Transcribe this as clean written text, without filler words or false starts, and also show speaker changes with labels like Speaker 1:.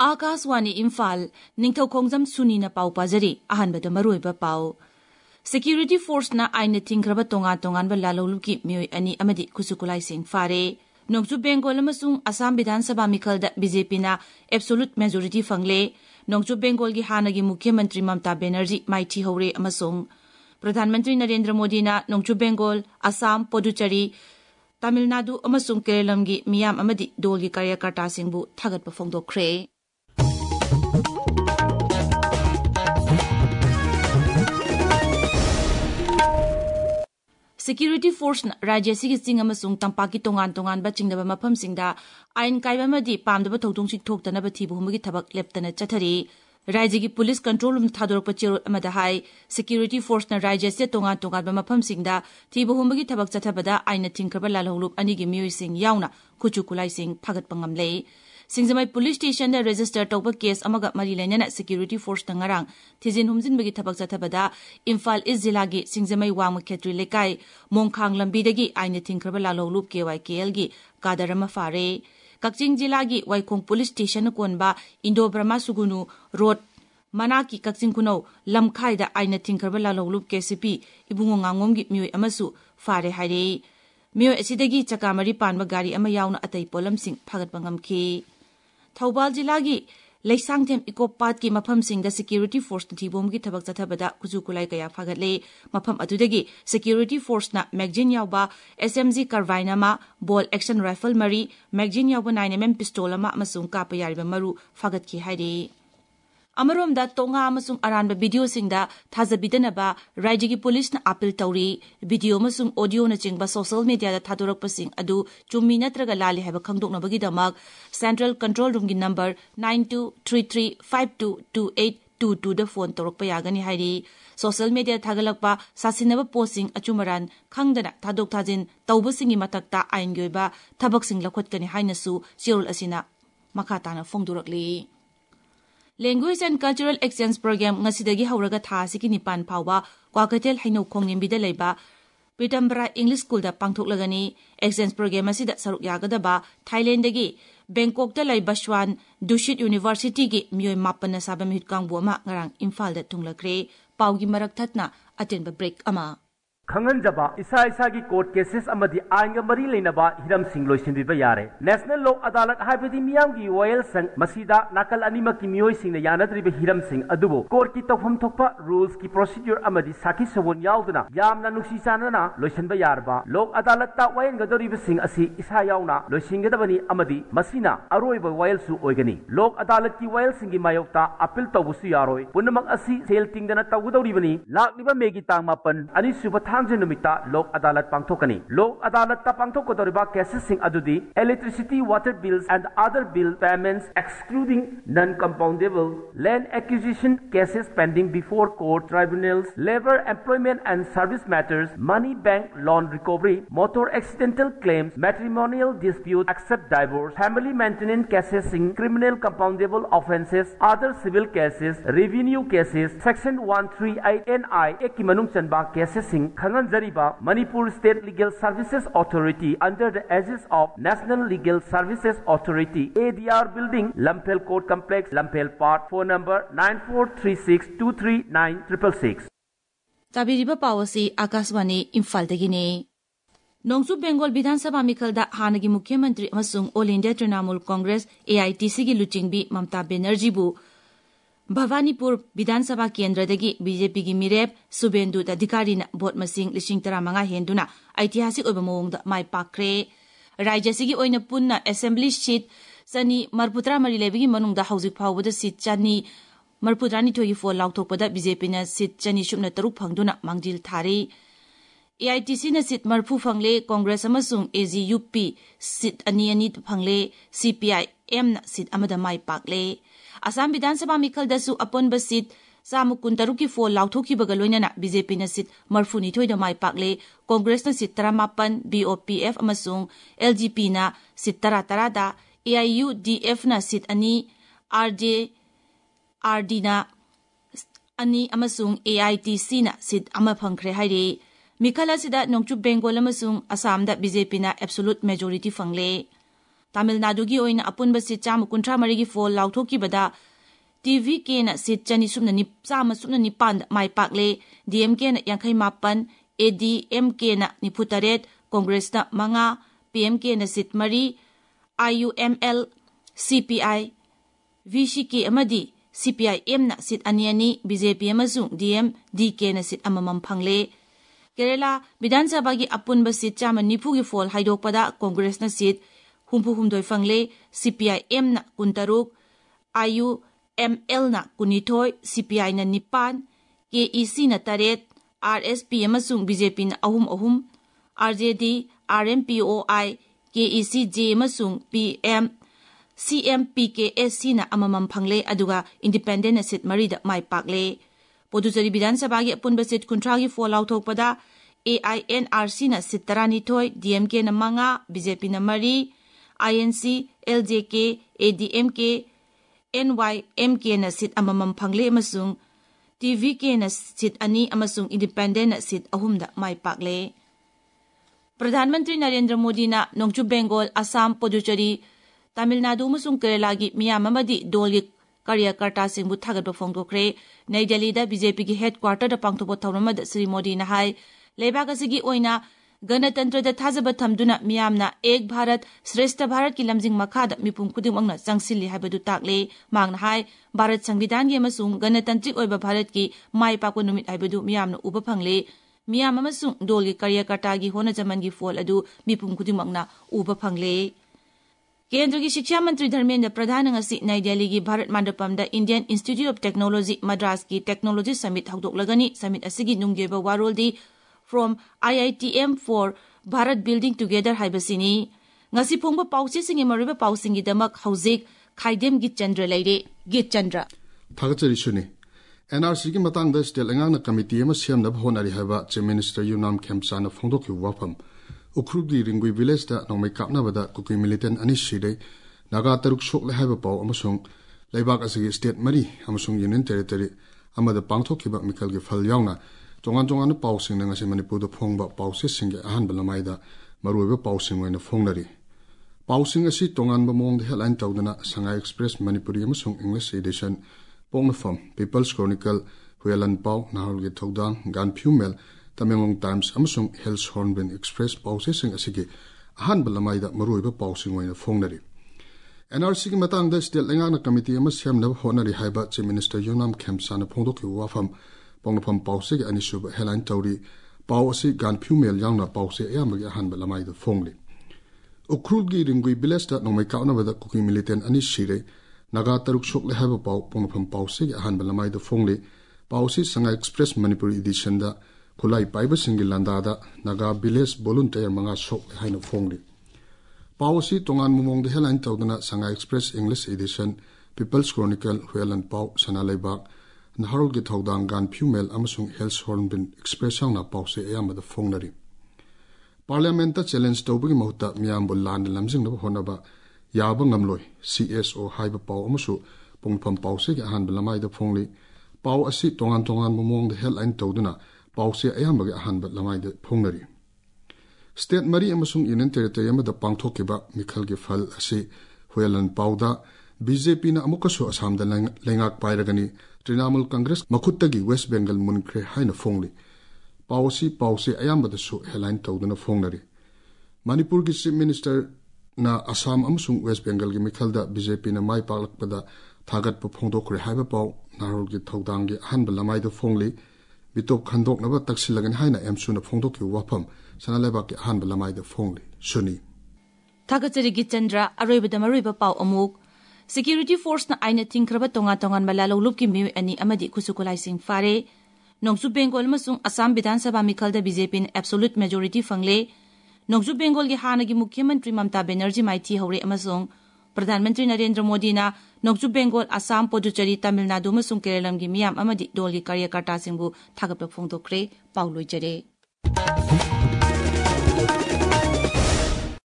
Speaker 1: आकाशवाणी इम्फाल निंगथौखोंजम सुनीना पाउ पाजरी अहनबद मरुइबा पाउ सिक्यूरिटी फोर्सना आइना थिंग्रबा तोंगान लालौलुकी मियोय अनि अमदी खुसुकुलाई सिंह फारे नोंगचु बेंगोल अमसुंग असम विधानसभा मिखलदा बीजेपीना एब्सोल्यूट मेजॉरिटी फंगले नोंगचु बेंगोल की हानगी मुख्यमंत्री ममता बनर्जी माइथी हौरे अमसुंग प्रधानमंत्री नरेंद्र मोदीना नोंगचु बेंगोल असम पुडुचेरी तमिलनाडु अमसुंग केरलमगी मियाम अमदी दोलगी कार्यकर्ता सिंहबु थागतपा फोंदोखरे सिक्यूरिटी फोर्स राज्य सिगी चिंग अमसुंग तंपाकी तोंगान चिंगदबा मफमसिंगदा आइन कायबामदी पामदबा थौदोंसिंग थोक्तनबा थिबुहुमगी थबक लेप्तन चथरी राज्य की पुलिस कंट्रोल रूम थादोरप चेरो अमदा हाई सिक्यूरिटी फोर्स राज्य से तोंगान मफमसिंगदा थिबुहुमगी थबक चथबदा आइन थिंगखरबा लालहौलुप अनिगी मियोइसिंग यावना खुचु खुलाइसिंग फागतपा ngamle Singjamei police station register तौब केस अमगा मरी लेना सिक्यूरिटी फोर्स नंगरांग थिजिन हुमजिनबगी थबक चथबदा इम्फाल ईस्ट जिला की सिंगजमई वांग खेत्री लेकाई मोंखांग लंबीदगी आइन थिंगखरबा लालहौलुप KYKL की कादरम फारे कक्चिंग जिला की वाइखोंग पुलिस स्टेशन कोनबा इंडो ब्रह्मा सुगुनु रोड मना की कक्चिंग कुनौ लमखाइदा आइन थिंगखरबा लालहौलुप KCP इबुंगो nganngomgi मियोय अमसु फारे हाइरे मियोय असिदगी चकामरी पानबा गाड़ी अमा यावना अतै पोलमसिंग फागतपा ngamखि थौबाल जिला की लेसांगथेम इको पार्क की मफम सिंह सिक्यूरिटी फोर्स थिबोम की थबक चथबदा कुजुकुलाई कया फागतले मफम अदुदगी सिक्यूरिटी फोर्स ना मैगजीन यावबा SMG कार्बाइनामा बॉल एक्शन राइफल मरी मैगजीन यावबा 9mm पिस्तोल अमा अमसुंग कापा यारिबा मरु फागतखि हाइरे अमरोमदा तोंगा अमसुंग अरानबा वीडियो सिंगदा थाजबिदनबा राज्य की पुलिस ना अपील तौरी वीडियो अमसुंग ऑडियो ना चिंगबा सोशल मीडिया दा थादोरकपसिंग अदु चुम्मी नत्रगा लाले हैबा खंगदोकनबगीदमक सेंट्रल कंट्रोल रूम की नंबर 9233522822 दा फोन तौरकपा यागनी हाइरी सोशल मीडिया थागलकपा सासिनबा पोस्टिंग अचुमरान खंगदना थादोक थाजिन तौबसिंगी मतकता आइन गोइबा थबकसिंग लखोटकनी हाइनसु चिरोल असिना मखाताना फोंदुरकली language and cultural exchange program ngsidagi hauraga tha asiki nipan phawba kwakatel haino khongnembida leiba pitambra english school da pangthoklagani exchange program asida saruk yagadaba thailand dagi bangkok da leiba swan dushit university gi miyoi mapana sabam hitkangbu ama ngarang imphal da thunglakre pawgi marak thatna atenba break ama
Speaker 2: खंगनजबा इसा की court cases अमदी आइनगा मरी लेनबा Hiram Singh लोइसिनबिबा यारे national लोक अदालत हाइबदी मियाम की vial संग मसीदा नाकल अनिमक की मियोय सिंह यानद्रिबा हिरम सिंह अदुबो कोर्ट की तौफम थोकपा रूल्स की प्रोसीड्यूर अमदी साखी सवोन यावदना यामना नुक्सी चानना लोइसिनबा यारबा लोक अदालत ता वॉयल गदोरिबा सिंह असि इसा यावना लोइसिंगदबनी अमदी मसीना अरोइबा वॉयल सु ओइगनी लोक अदालत की वॉयल सिंह की मायोक्ता अपील तौबसु यारोय पुनमक असि सेल तिंगदना तौगदौरिबनी लाक्लिबा मेगी तांग मापन अनिसुबा थांगजेनुमिता लोक अदालत पांगथोकनी लोक अदालत ता पांगथोकदोरिबा केसेस सिंग अदुदी electricity water bills and other bill payments excluding non compoundable land acquisition cases pending before court tribunals labour employment and service matters money bank loan recovery motor accidental claims matrimonial dispute except divorce family maintenance cases सिंग criminal compoundable offences other civil cases revenue cases section 138 NI act की मनुंग चनबा cases सिंग खंगन जरीबा Manipur state legal services authority under the aegis of national legal services authority ADR building Lamphel court complex Lamphel park phone number 9436239666
Speaker 1: ताबिरिबा पावसी आकाशवाणी इम्फाल दगिने नोंगचु बेंगोल विधानसभा मिखलदा हानगी मुख्यमंत्री अमसुंग all India Trinamool Congress AITC की लुचिंगबी ममता बनर्जीबू भवानीपुर विधानसभा केंद्रदगी बीजेपी की मिरेप सुबेंदु अधिकारी भोट मसिंग 15,000 हेंदुना ऐतिहासिक ओइबा मओंगदा माय पाक्रे राज्यसिगी ओइना पुन्ना असेंबली सीट सनी मरपुत्रा मरी लेबिगी मनुंगदा हौजिक फावबदा सीट चानी मरपुत्रानी थोगी फोल लाउथोकपदा बीजेपी ना सीट चानी सुमना तरुक फंगदुना मांगजिल थारे AITC ना सीट मरफु फंगले कांग्रेस अमसुंग AGUP सीट अनि फंगले CPIM ना सीट अमदा माय पाकले असम विधानसभा मिखलदसु अपोनबा सीट चामुकुन तरुकी फोल लाउथोखिबगा लोइनना बीजेपी ना सीट मरफुनिथोइदा माय पाकले कांग्रेस ना सीट 19 BOPF अमसुंग LGP ना सीट 13 दा AIUDF ना सीट अनि RJRD ना अनि अमसुंग AITC ना सीट अमा फंखरे हाइरे मिखल असिदा नोंगचु बेंगोल अमसुंग असम दा बीजेपी ना एब्सोल्यूट मेजॉरिटी फंगले Tamil Nadu gi oina apunba sit chama kuntra marigi fall lauthokibada TVK na sit chani sumna ni chama sumna ni pan mai pakle DMK na yankai mapan ADMK na niputaret Congress na manga PMK na sit mari IUML CPI VCK amadi CPIM na sit aniani BJP amasung DK na sit amamam phangle Kerala Vidhan Sabha gi apunba sit chama nipu gi fall haidokpada Congress na sit humpu fangle CPIM na kuntaruk IUML na kunithoi CPI na nipan KEC na taret RSP amasung BJP na ahum RJD RMPOI KECJ amasung PM CMPKSC na amamam phangle aduga independent na sit marida mai pakle Podusari Vidhan Sabha gi apunba sit kuntra gi fall lauthokpada AINRC na sit taranithoi DMK na manga BJP na mari INC LJK ADMK NYMK na sit amamam phangle amasung TVK na sit ani amasung independent na sit ahumda mai pakle Pradhan Mantri Narendra Modi na Nongchu Bengal Assam Puducherry Tamil Nadu amasung Kerala gi miyam amadi dolgi Karyakarta singbu thagatba phongdokre Nai Delhi da BJP gi headquarter da pangthokpa thauramada Sri Modi na hai leibak asigi oina Ganatantra da thajaba thamduna miyamna Ek Bharat Shrestha Bharat ki lamjing makhada mipum khudimangna changsilli haibadu takle mangna hai Bharat Sangvidhan gi amasung Ganatantrik oiba Bharat ki mai pakwa numit haibadu miyamna uba phangle miyam amasung dolgi Karyakarta gi hona jaman gi fall adu mipum khudimangna uba phangle Kendra ki Shiksha Mantri Dharmendra Pradhan ngasi Nai Delhi gi Bharat Mandapam da Indian Institute of Technology Madras ki Technology Summit haudoklagani summit asigi nungjeba waroldi from IITM for Bharat Building Together haibasini ngasi phongba pausi singi mariba pausingi damak hauzik khaidem gi Chandra leire gi Chandra
Speaker 3: Thagachari suni NRC ki matang da state lengang committee ma siamna bhonari haiba Chief Minister Yunam Khemchana phongdokki wafam Ukrugdi Ringui Village da nongmai kapna bada kuki militant ani shide naga taruk shok le haiba pau amasung leibak asigi state mari amasung union territory amada pangthokkiba mikal gi phal yauna tongan pau sing na ngasi Manipur da phongba pau se singe ahan balamai da maruiba pau sing waina phongnari pau sing asi tongan ba mong de headline tawdana Shanghai Express Manipuri amasung English edition pongna from People's Chronicle Huelan Pau Nahal gi Thodang Ganphu Mail Tamenglong Times amasung Hills Hornbill Express pausesing asigi ahan balamai da maruiba pausing waina phongnari NRC ki matang da state lengang committee ama siamna honari haiba Chief Minister Yunam Khemchana phongdokki wafam pongpham pause gi anisuba headline tawri pau asi Ganphu Mail yangna pause ayamagi ahan balamai da phongli Ukrul gi Ringui Village da nongmai kauna bada kuki militant ani shire naga taruk shok le haiba pau pongpham pause gi ahan balamai da phongli pausi Shanghai Express Manipur edition da Kulai Paiba Singi Landada Naga Village Volunteer Manga Shok Haina Phongli Pausi Tongan Mumong de Headline Tawdana Shanghai Express English Edition People's Chronicle Huelan Pau Sanalaibak Naharol gi Thodang Ganphu Mail amasung Hills Hornbill Express na pause ayamada phongnari Parliament challenge tawbagi mahuta miyambul land lamjing na honaba yaba ngamloi CSO haiba pau amasu pongpham pause gi ahan balamai da phongli pau asi tongan mumong de headline tawdana pause ayamagi ahanba lamai de phongnari state mari amasung union territory amada pangthokkiba mikhal gi phal asi Huelan Pauda BJP na amukaso Assam da lengak pairagani Trinamool Congress makhutta gi West Bengal munkre haina phongli pause ayamba da su headline tawdana phongnari Manipur gi Chief Minister na Assam amasung West Bengal gi mikhal da BJP na mai paklakpada thagat pa phongdokre haiba pau narol gi Thodang gi ahanba lamai da phongli Bitop Khandok Naba Taksilagan Haina Emsuna Phongdoki Wapam Sanaleba ki Han Balamai the Phongli Suni
Speaker 1: Thagachari gi Chandra Aroibada Mariba Pau Amuk Security Force na aina tingkraba tongan malalo lupki mi ani amadi kusukulai sing fare Nongsu Bengal masung Assam Vidhan Sabha Mikhal da BJP in absolute majority fangle Nongsu Bengal gi hana gi Mukhyamantri Mamta Banerjee maithi hore amasung Pradhan Mantri Narendra Modi na Nongchu Bengal Assam Puducherry Tamil Nadu masung Kerelam gi miyam amadi dolgi Karyakarta singbu thagapla phongdokre pauloi jare